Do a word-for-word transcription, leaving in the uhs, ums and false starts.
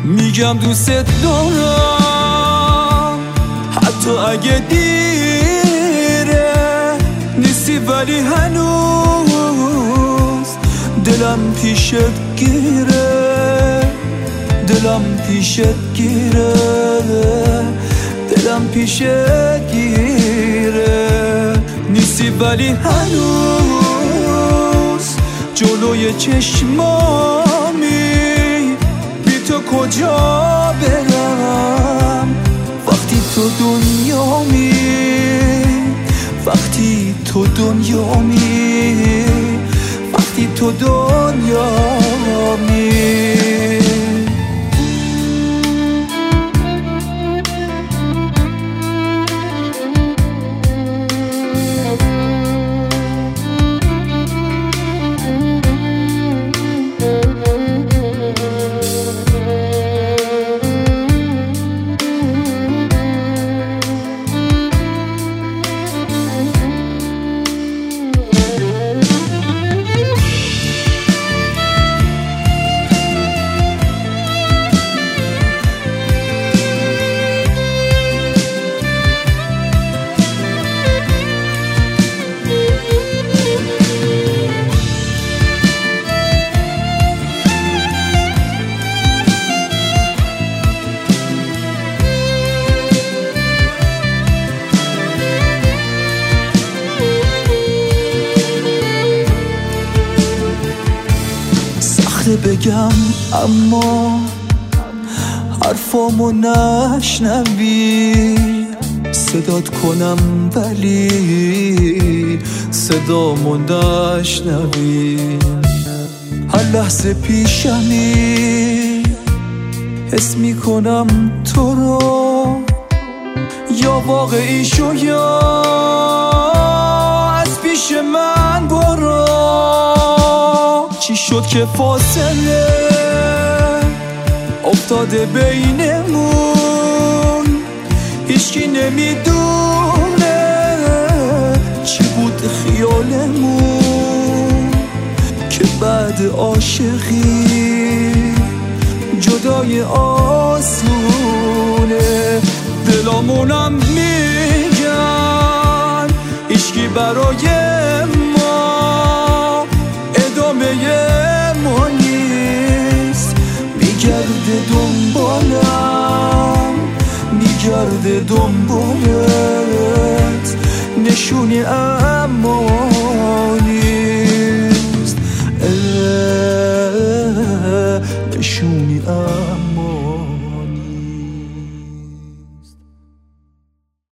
میگم دوست دارم حتی اگه دیره نیستی، ولی هنوز دلم پیشت گیره، دلم پیشت گیره، دلم پیشت گیره. نیستی ولی هنوز جلوی چشمامی، بی تو کجا برم وقتی تو دنیامی، وقتی تو دنیامی، وقتی تو دنیامی. بگم اما حرفامو نشنوی، صدات کنم ولی صدامو نشنوی. هر لحظه پیشمی حس میکنم تو رو، یا واقعی شو یا از پیش من برو. چی شد که فاصله افتاده بینمون، هیچکی نمیدونه چی بود خیالمون، که بعد عاشقی جدای آسونه. دلامونم میگن هیچکی برای ما ادامه ما نیست، میگرده دنبالم، میگرده دنبالت، نشونی اما نیست، نشونی اما